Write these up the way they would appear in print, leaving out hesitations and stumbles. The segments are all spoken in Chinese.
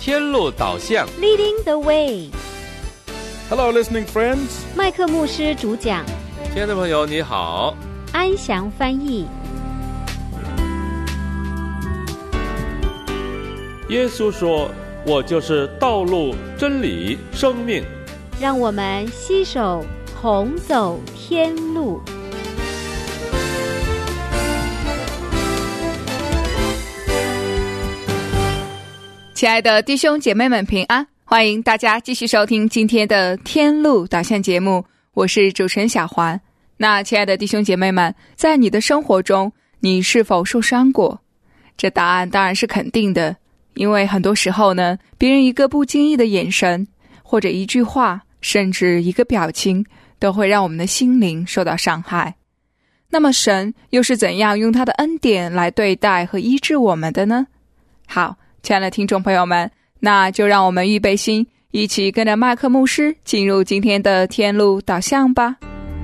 天路导向 Leading the way. Hello, listening friends. 麦克牧师主讲， 亲爱的朋友你好， 安祥翻译。 耶稣说，我就是道路、真理、生命。 让我们携手同走天路。 亲爱的弟兄姐妹们平安，欢迎大家继续收听今天的天路导向节目，我是主持人小环。那亲爱的弟兄姐妹们，在你的生活中，你是否受伤过？这答案当然是肯定的，因为很多时候呢，别人一个不经意的眼神，或者一句话，甚至一个表情，都会让我们的心灵受到伤害。那么神又是怎样用他的恩典来对待和医治我们的呢？好，亲爱的听众朋友们，那就让我们预备心，一起跟着麦克牧师进入今天的天路导向吧。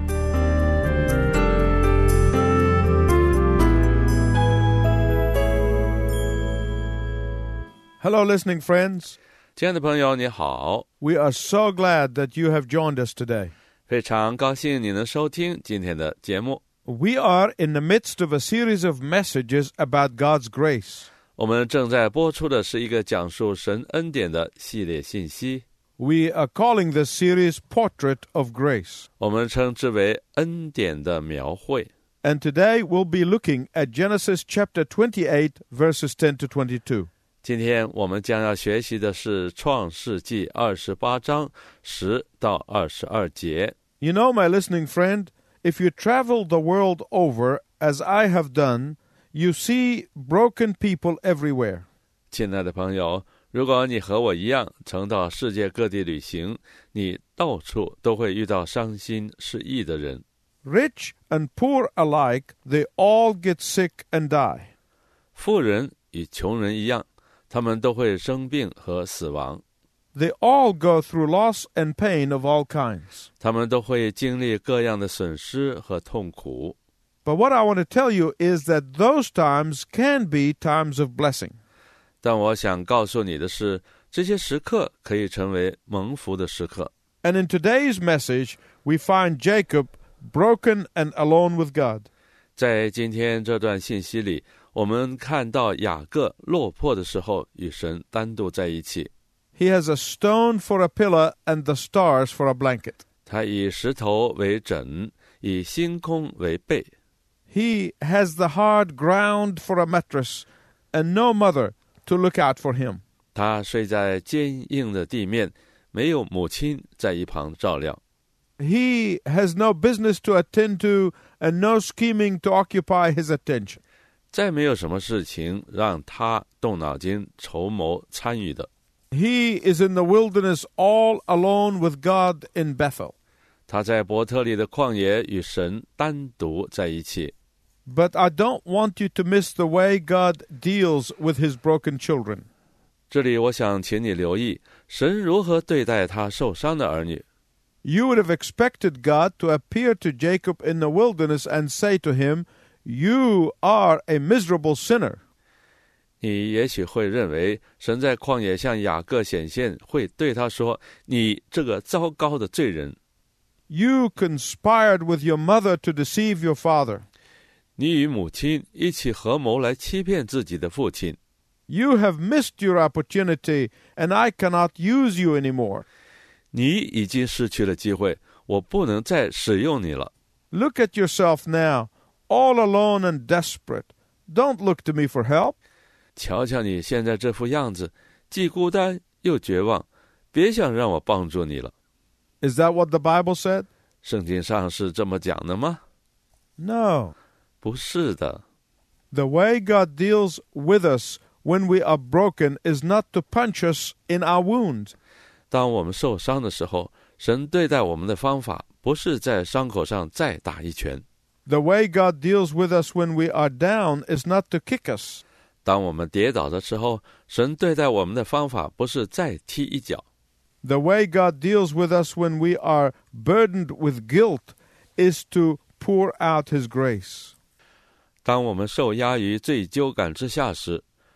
Hello, listening friends. 亲爱的朋友你好， We are so glad that you have joined us today. 非常高兴你能收听今天的节目。 We are in the midst of a series of messages about God's grace. 我们正在播出的是一个讲述神恩典的系列信息， We are calling this series Portrait of Grace. 我们称之为恩典的描绘。 And today we'll be looking at Genesis chapter 28, verses 10 to 22. 今天我们将要学习的是创世纪28章10到22节。 You know, my listening friend, if you travel the world over, as I have done, you see broken people everywhere. 亲爱的朋友，如果你和我一样曾到世界各地旅行，你到处都会遇到伤心失意的人。 Rich and poor alike, they all get sick and die. 富人与穷人一样，他们都会生病和死亡， They all go through loss and pain of all kinds. 他们都会经历各样的损失和痛苦。 But what I want to tell you is that those times can be times of blessing. 但我想告诉你的是，这些时刻可以成为蒙福的时刻。 And in today's message, we find Jacob broken and alone with God. 在今天这段信息里，我们看到雅各落魄的时候与神单独在一起。 He has a stone for a pillar and the stars for a blanket. 他以石头为枕，以星空为被。 He has the hard ground for a mattress and no mother to look out for him. 他睡在坚硬的地面，没有母亲在一旁照料。 He has no business to attend to and no scheming to occupy his attention. 再没有什么事情让他动脑筋筹谋参与的。 He is in the wilderness all alone with God in Bethel. 他在伯特利的旷野与神单独在一起。 But I don't want you to miss the way God deals with his broken children. 这里我想请你留意，神如何对待他受伤的儿女。 You would have expected God to appear to Jacob in the wilderness and say to him, "You are a miserable sinner." 你也许会认为神在旷野向雅各显现，会对他说，你这个糟糕的罪人， You conspired with your mother to deceive your father. 你与母亲一起合谋来欺骗自己的父亲。 You have missed your opportunity, and I cannot use you anymore. 你已经失去了机会，我不能再使用你了。 Look at yourself now, all alone and desperate. Don't look to me for help. 瞧瞧你现在这副样子，既孤单又绝望，别想让我帮助你了。 Is that what the Bible said? 圣经上是这么讲的吗？ No. 不是的。 The way God deals with us when we are broken is not to punch us in our wounds. 当我们受伤的时候，神对待我们的方法不是在伤口上再打一拳。 The way God deals with us when we are down is not to kick us. 当我们跌倒的时候，神对待我们的方法不是再踢一脚。 The way God deals with us when we are burdened with guilt is to pour out his grace. 当我们受压于罪疚感之下时，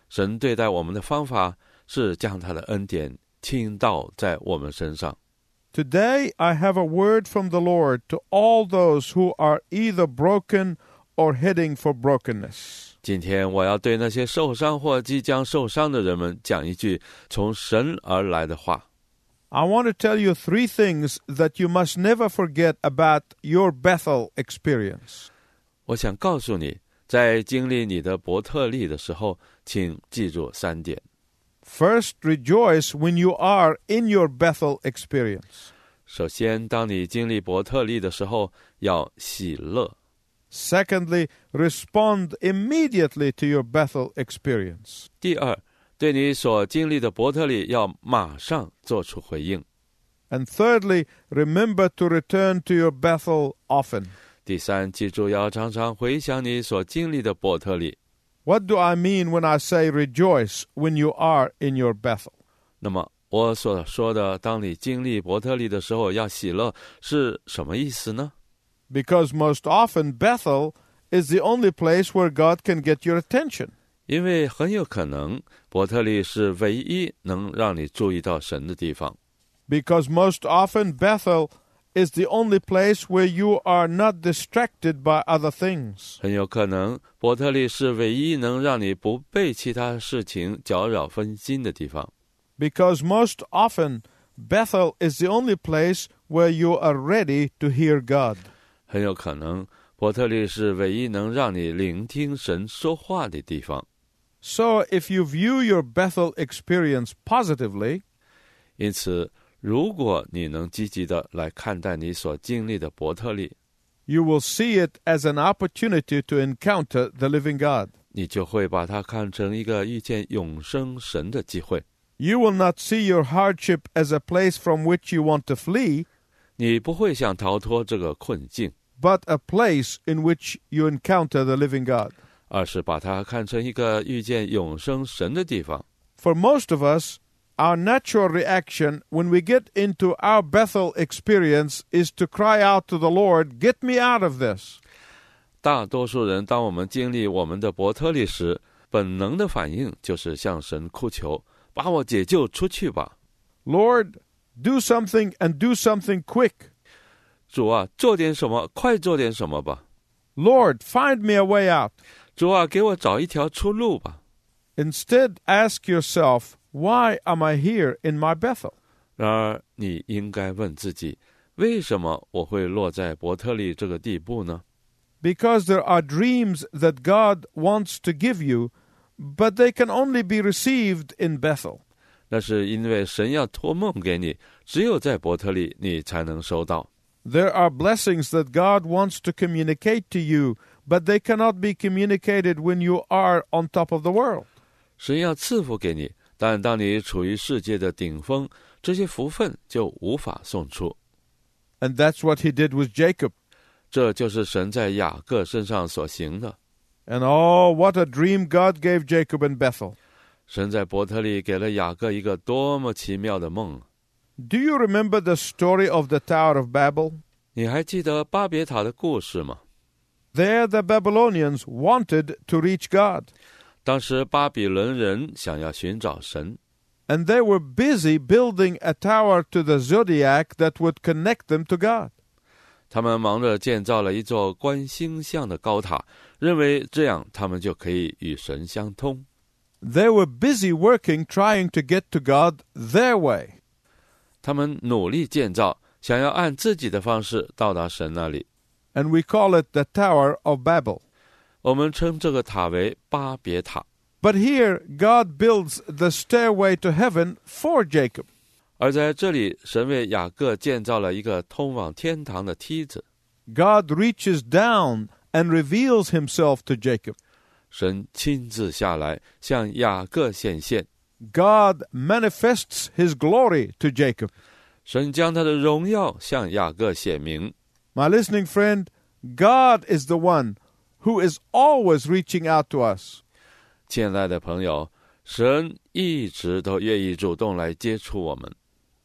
神对待我们的方法是将他的恩典倾倒在我们身上。 Today I have a word from the Lord to all those who are either broken or heading for brokenness. 今天我要对那些受伤或即将受伤的人们讲一句从神而来的话。 I want to tell you 3 things that you must never forget about your Bethel experience. 我想告诉你，在经历你的伯特利的时候，请记住3点。 First, rejoice when you are in your Bethel experience. 首先，当你经历伯特利的时候，要喜乐。 Secondly, respond immediately to your Bethel experience. 第二，对你所经历的伯特利要马上做出回应。 And thirdly, remember to return to your Bethel often. 第三，记住要常常回想你所经历的伯特利。 What do I mean when I say rejoice when you are in your Bethel? 那么我所说的当你经历伯特利的时候要喜乐是什么意思呢？ Because most often Bethel is the only place where God can get your attention. 因为很有可能伯特利是唯一能让你注意到神的地方。 Because most often Bethel is the only place where you are not distracted by other things. 很有可能伯特利是唯一能让你不被其他事情搅扰分心的地方。 Because most often Bethel is the only place where you are ready to hear God. 很有可能伯特利是唯一能让你聆听神说话的地方。 So if you view your Bethel experience positively, 因此如果你能积极的来看待你所经历的伯特利， you will see it as an opportunity to encounter the living God. 你就会把它看成一个遇见永生神的机会。 You will not see your hardship as a place from which you want to flee, 你不会想逃脱这个困境， but a place in which you encounter the living God. 而是把它看成一个遇见永生神的地方。 For most of us, our natural reaction when we get into our Bethel experience is to cry out to the Lord, "Get me out of this." 大多数人当我们经历我们的伯特利时，本能的反应就是向神哭求，把我解救出去吧。 Lord, do something and do something quick. 主啊，做点什么，快做点什么吧。 Lord, find me a way out. 主啊，给我找一条出路吧。 Instead, ask yourself, why am I here in my Bethel? 然而，你应该问自己，为什么我会落在伯特利这个地步呢？ Because there are dreams that God wants to give you, but they can only be received in Bethel. 那是因为神要托梦给你，只有在伯特利你才能收到。 There are blessings that God wants to communicate to you, but they cannot be communicated when you are on top of the world. 神要赐福给你，但当你处于世界的顶峰，这些福分就无法送出。 And that's what he did with Jacob. 这就是神在雅各身上所行的。 And oh, what a dream God gave Jacob in Bethel. 神在伯特利给了雅各一个多么奇妙的梦。 Do you remember the story of the Tower of Babel? 你还记得巴别塔的故事吗？ There the Babylonians wanted to reach God. 当时巴比伦人想要寻找神， And they were busy building a tower to the zodiac that would connect them to God. 他们忙着建造了一座观星象的高塔，认为这样他们就可以与神相通。 They were busy working trying to get to God their way. 他们努力建造，想要按自己的方式到达神那里。 And we call it the Tower of Babel. 我们称这个塔为巴别塔。 But here, God builds the stairway to heaven for Jacob. 而在这里，神为雅各建造了一个通往天堂的梯子。 God reaches down and reveals himself to Jacob. 神亲自下来，向雅各显现。 God manifests his glory to Jacob. 神将他的荣耀向雅各显明。 My listening friend, God is the one who is always reaching out to us. 亲爱的朋友，神一直都愿意主动来接触我们。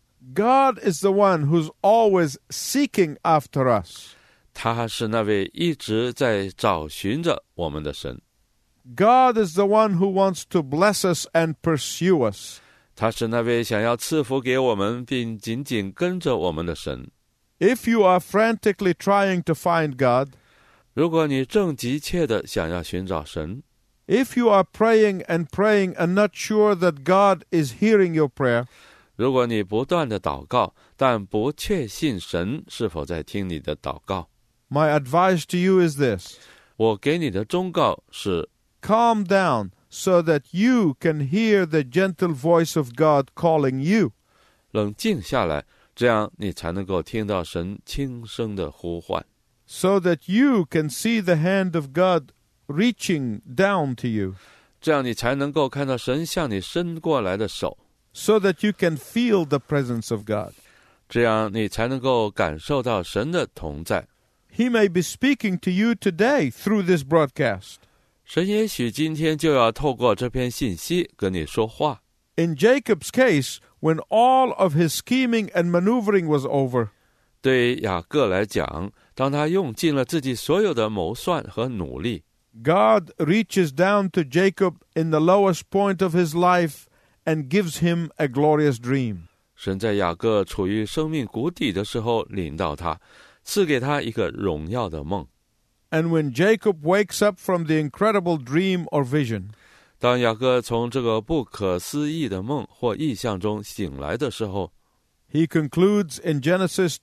God is the one who's always seeking after us. 他是那位一直在找寻着我们的神。 God is the one who wants to bless us and pursue us. 他是那位想要赐福给我们并紧紧跟着我们的神。 If you are frantically trying to find God, 如果你正急切地想要寻找神， if you are praying and not sure that God is hearing your prayer, 如果你不断地祷告，但不确信神是否在听你的祷告， my advice to you is this: 我给你的忠告是 calm down so that you can hear the gentle voice of God calling you. 冷静下来，这样你才能够听到神轻声的呼唤， so that you can see the hand of God reaching down to you, 这样你才能够看到神向你伸过来的手， so that you can feel the presence of God. 这样你才能够感受到神的同在。 He may be speaking to you today through this broadcast. 神也许今天就要透过这篇信息跟你说话。 In Jacob's case, when all of his scheming and maneuvering was over, 对雅各来讲，当他用尽了自己所有的谋算和努力， God reaches down to Jacob in the lowest point of his life and gives him a glorious dream. 神在雅各处于生命谷底的时候领导他，赐给他一个荣耀的梦。 And when Jacob wakes up from the incredible dream or vision, 当雅各从这个不可思议的梦或意象中醒来的时候， he concludes in Genesis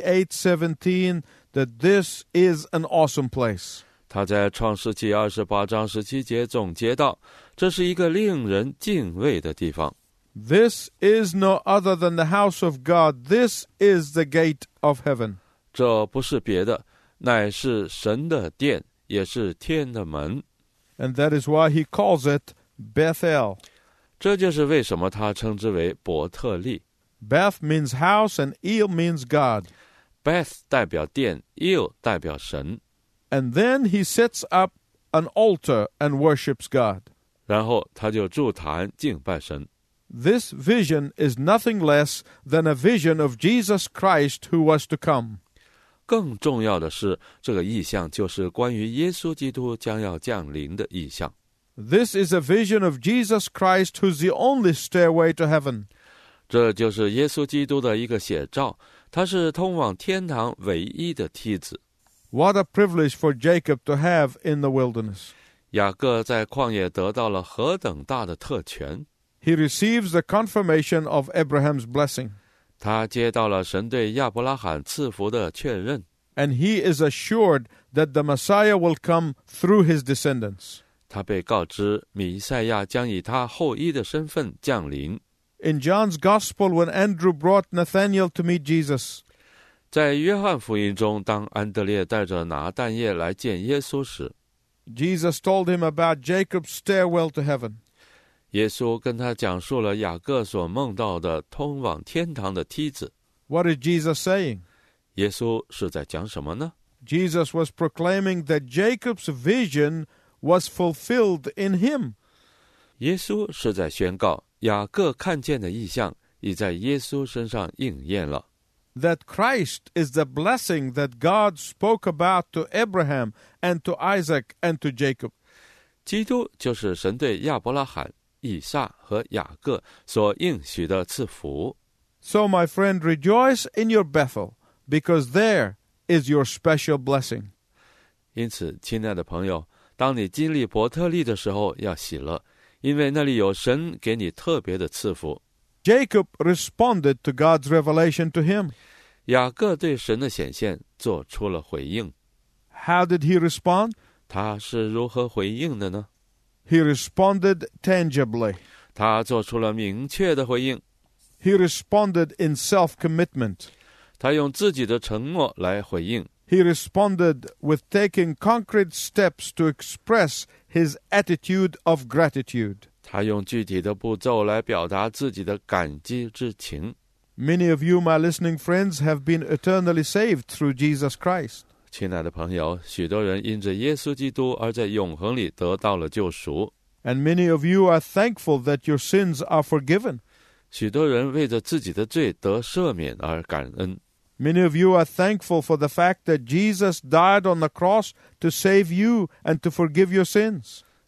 28:17 that this is an awesome place. 他在创世纪28章17节总结道，这是一个令人敬畏的地方。 This is no other than the house of God. This is the gate of heaven. 这不是别的，乃是神的殿，也是天的门。 And that is why he calls it Bethel. 这就是为什么他称之为伯特利。 Beth means house and El means God. Beth 代表殿 ，El 代表神。 And then he sets up an altar and worships God. 然后他就筑坛敬拜神。 This vision is nothing less than a vision of Jesus Christ who was to come. 更重要的是，这个意象就是关于耶稣基督将要降临的意象。 This is a vision of Jesus Christ who's the only stairway to heaven. 这就是耶稣基督的一个写照，他是通往天堂唯一的梯子。 What a privilege for Jacob to have in the wilderness. 雅各在旷野得到了何等大的特权！ He receives the confirmation of Abraham's blessing. 他接到了神对亚伯拉罕赐福的确认， And he is assured that the Messiah will come through his descendants. 他被告知弥赛亚将以他后裔的身份降临。 In John's Gospel, when Andrew brought Nathanael to meet Jesus, 在约翰福音中，当安德烈带着拿但业来见耶稣时， Jesus told him about Jacob's stairwell to heaven. 耶稣跟他讲述了雅各所梦到的通往天堂的梯子。 What is Jesus saying? 耶稣是在讲什么呢？ Jesus was proclaiming that Jacob's vision was fulfilled in him. 耶稣是在宣告雅各看见的异象已在耶稣身上应验了。 That Christ is the blessing that God spoke about to Abraham and to Isaac and to Jacob. 基督就是神对亚伯拉罕、以撒和雅各所应许的赐福。 So, my friend, rejoice in your Bethel, because there is your special blessing. 因此，亲爱的朋友，当你经历伯特利的时候，要喜乐，因为那里有神给你特别的赐福。 Jacob responded to God's revelation to him. 雅各对神的显现做出了回应。 How did he respond? 他是如何回应的呢？ He responded tangibly. 他做出了明确的回应。 He responded in self-commitment. 他用自己的承诺来回应。 He responded with taking concrete steps to express his attitude of gratitude. 他用具体的步骤来表达自己的感激之情。 Many of you, my listening friends, have been eternally saved through Jesus Christ. 亲爱的朋友，许多人因着耶稣基督而在永恒里得到了救赎。 And many of you are thankful that your sins are forgiven. 许多人为着自己的罪得赦免而感恩。 Many of you are thankful for the fact that Jesus died on the cross to save you and to forgive your sins.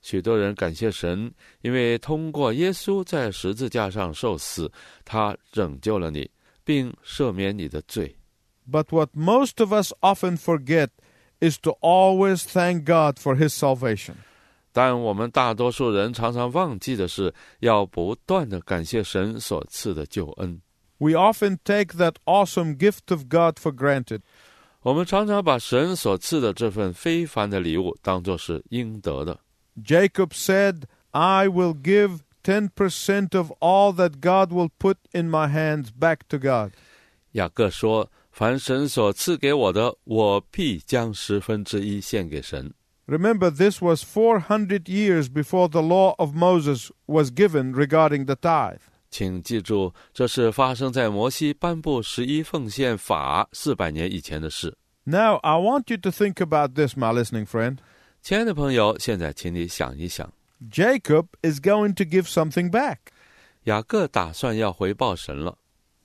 许多人感谢神，因为通过耶稣在十字架上受死，他拯救了你，并赦免你的罪。 But what most of us often forget is to always thank God for His salvation. 但我们大多数人常常忘记的是，要不断地感谢神所赐的救恩。 We often take that awesome gift of God for granted. 我们常常把神所赐的这份非凡的礼物当作是应得的。 Jacob said, I will give 10% of all that God will put in my hands back to God. 雅各说，凡神所赐给我的，我必将1/10献给神。 Remember, this was 400 years before the law of Moses was given regarding the tithe. 请记住，这是发生在摩西颁布11奉献法400年以前的事。 Now, I want you to think about this, my listening friend. 亲爱的朋友，现在请你想一想， Jacob is going to give something back. 雅各打算要回报神了。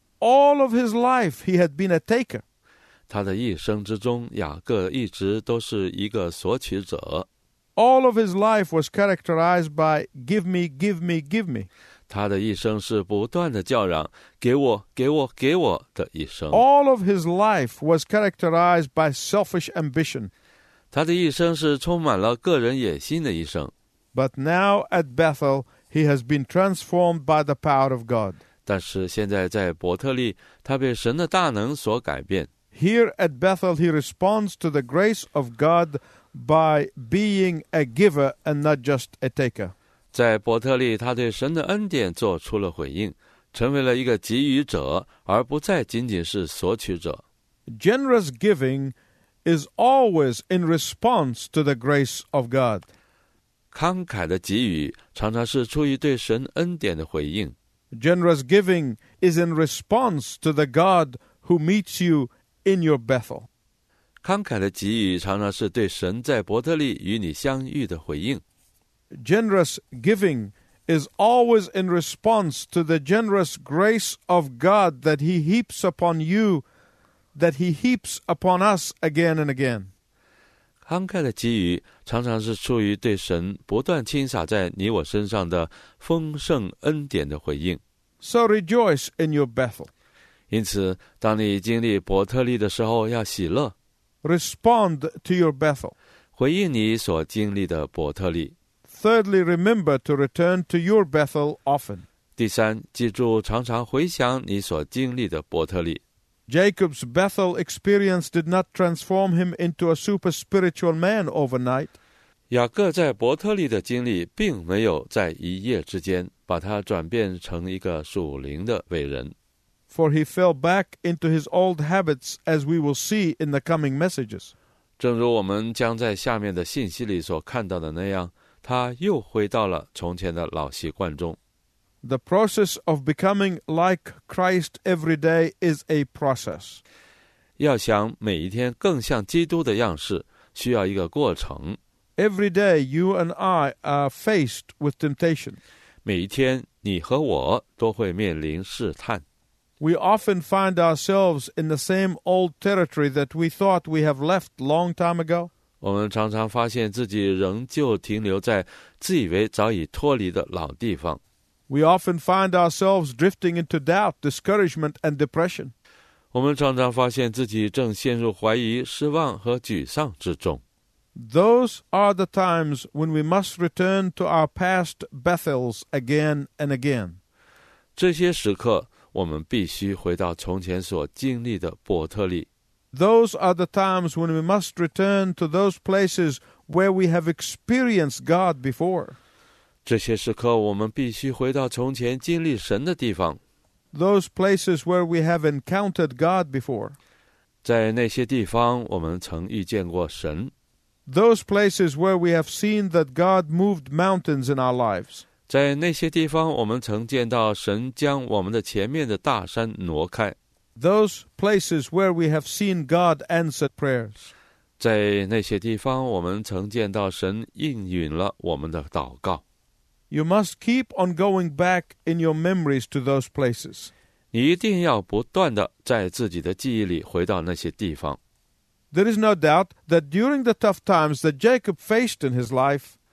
All of his life, he had been a taker. 他的一生之中，雅各一直都是一个索取者。 All of his life was characterized by give me, give me, give me. 他的一生是不断的叫嚷，给我，给我，给我的一生。 All of his life was characterized by selfish ambition. 他的一生是充满了个人野心的一生。 But now at Bethel, he has been transformed by the power of God. 但是现在在伯特利，他被神的大能所改变。 Here at Bethel, he responds to the grace of God by being a giver and not just a taker. 在伯特利，他对神的恩典做出了回应，成为了一个给予者，而不再仅仅是索取者。 Generous giving is always in response to the grace of God. 慷慨的给予常常是出于对神恩典的回应。 Generous giving is in response to the God who meets you in your Bethel. 慷慨的给予常常是对神在伯特利与你相遇的回应。 Generous giving is always in response to the generous grace of God that He heaps upon you, that He heaps upon us again and again. 慷慨的给予常常是出于对神不断倾洒在你我身上的丰盛恩典的回应。 So rejoice in your Bethel. 因此，当你经历伯特利的时候，要喜乐， Respond to your Bethel. 回应你所经历的伯特利。 Thirdly, remember to return to your Bethel often. 第三，记住常常回想你所经历的伯特利。 Jacob's Bethel experience did not transform him into a super spiritual man overnight. 雅各在伯特利的经历并没有在一夜之间把他转变成一个属灵的伟人， For he fell back into his old habits, as we will see in the coming messages. 正如我们将在下面的信息里所看到的那样，他又回到了从前的老习惯中。 The process of becoming like Christ every day is a process. 要想每一天更像基督的样式，需要一个过程。 Every day you and I are faced with temptation. 每一天你和我都会面临试探。 We often find ourselves in the same old territory that we thought we have left long time ago. 我们常常发现自己仍旧停留在自以为早已脱离的老地方。 We often find ourselves drifting into doubt, discouragement, and depression. 我们常常发现自己正陷入怀疑、失望和沮丧之中。 Those are the times when we must return to our past Bethels again and again. 这些时刻，我们必须回到从前所经历的伯特利。 Those are the times when we must return to those places where we have experienced God before. 这些时刻，我们必须回到从前经历神的地方。 Those places where we have encountered God before. 在那些地方，我们曾遇见过神。 Those places where we have seen that God moved mountains in our lives. 在那些地方，我们曾见到神将我们的前面的大山挪开。 Those places where we have seen God answer prayers. 在那些地方，我们曾见到神应允了我们的祷告。 You must keep on going back in your memories to those places. 你一定要不断地在自己的记忆里回到那些地方。 There is no doubt that during the tough times that Jacob faced in his life,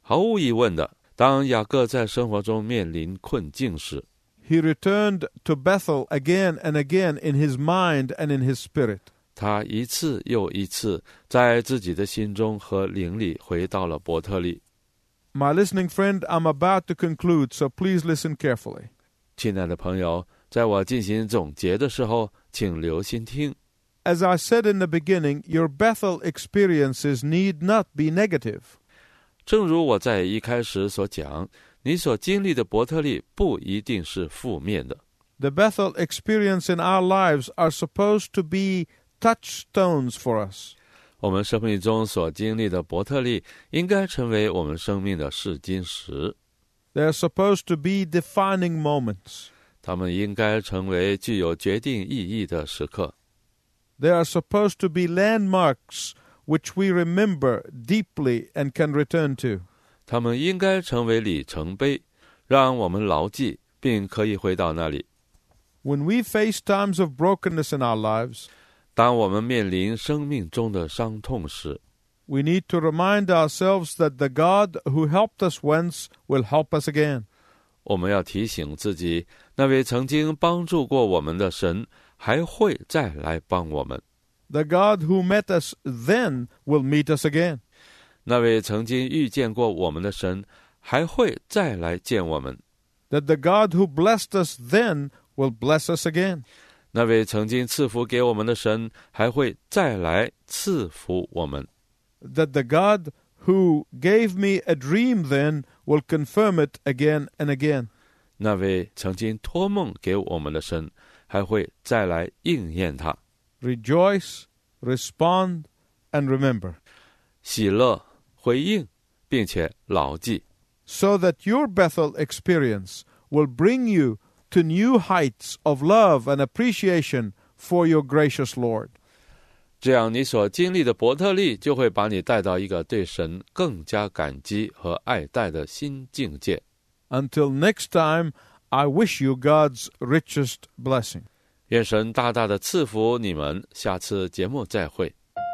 毫无疑问的，当雅各在生活中面临困境时， he returned to Bethel again and again in his mind and in his spirit. 他一次又一次在自己的心中和灵里回到了伯特利。 My listening friend, I'm about to conclude, so please listen carefully. 亲爱的朋友，在我进行总结的时候，请留心听。 As I said in the beginning, your Bethel experiences need not be negative. 正如我在一开始所讲，你所经历的伯特利不一定是负面的。 The Bethel experience in our lives are supposed to be touchstones for us. 我们生命中所经历的伯特利应该成为我们生命的试金石， They are supposed to be defining moments. 它们应该成为具有决定意义的时刻。 They are supposed to be landmarks which we remember deeply and can return to. 它们应该成为里程碑，让我们牢记并可以回到那里。 When we face times of brokenness in our lives, 当我们面临生命中的伤痛时， we need to remind ourselves that the God who helped us once will help us again. 我们要提醒自己，那位曾经帮助过我们的神还会再来帮我们。 The God who met us then will meet us again. 那位曾经遇见过我们的神还会再来见我们。 That the God who blessed us then will bless us again. 那位曾经赐福给我们的神还会再来赐福我们。 That the God who gave me a dream then will confirm it again and again. 那位曾经托梦给我们的神还会再来应验它。 Rejoice, respond, and remember. 喜乐、回应，并且牢记。 So that your Bethel experience will bring you to new heights of love and appreciation for your gracious Lord. 这样你所经历的伯特利就会把你带到一个对神更加感激和爱戴的新境界。 Until next time, I wish you God's richest blessing. 愿神大大的赐福你们，下次节目再会。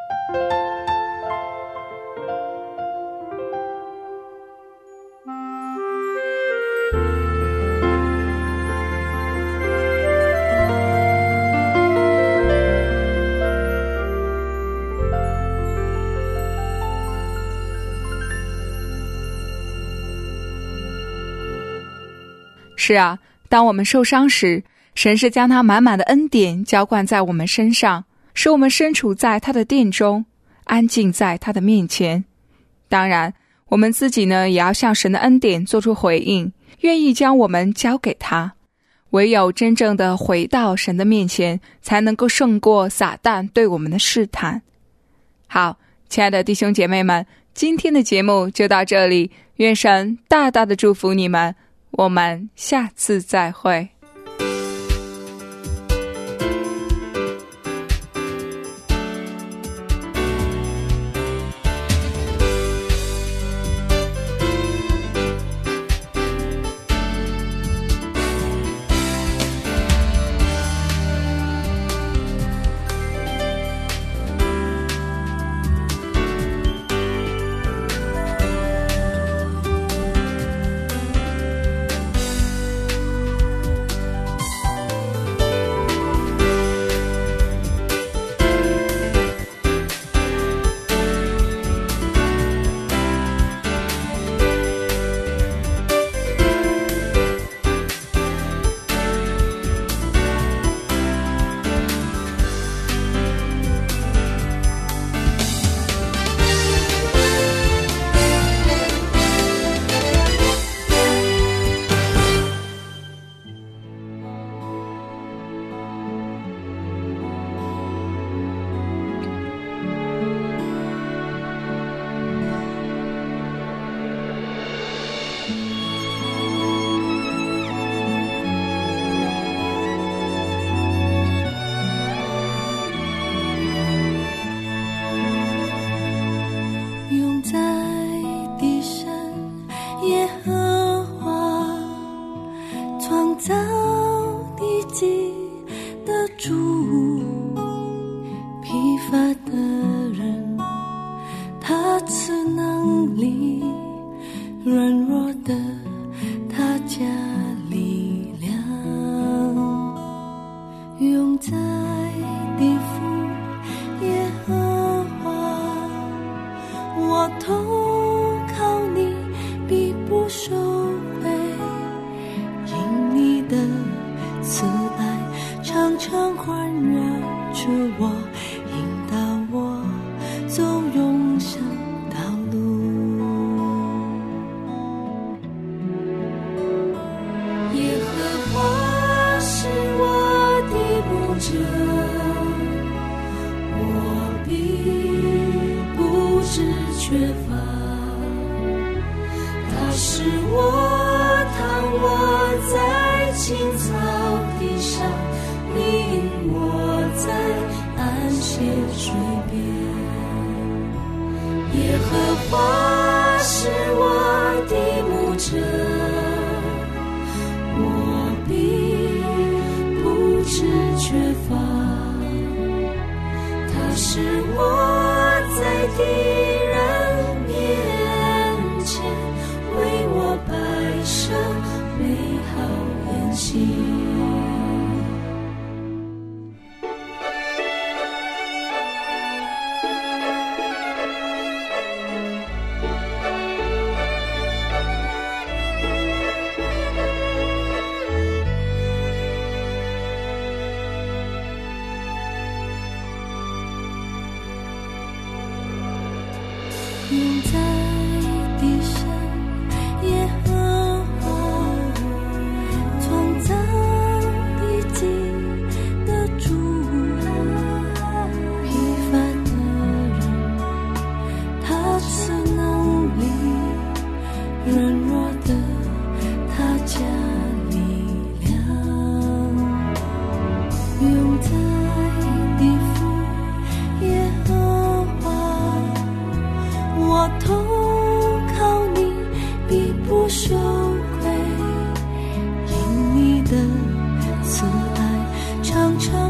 是啊，当我们受伤时，神是将他满满的恩典浇灌在我们身上，使我们身处在他的殿中，安静在他的面前。当然，我们自己呢，也要向神的恩典做出回应，愿意将我们交给他。唯有真正的回到神的面前，才能够胜过撒旦对我们的试探。好，亲爱的弟兄姐妹们，今天的节目就到这里，愿神大大的祝福你们，我们下次再会。 些水边。耶和华是我的牧者，我必不致缺乏。他使我在敌人面前为我摆设美好筵席。永在地上耶和华，创造地极的主啊，疲乏的人他赐能力，软弱的他加力量。永在地府耶和华，我投靠你，必不羞愧，因你的慈爱常常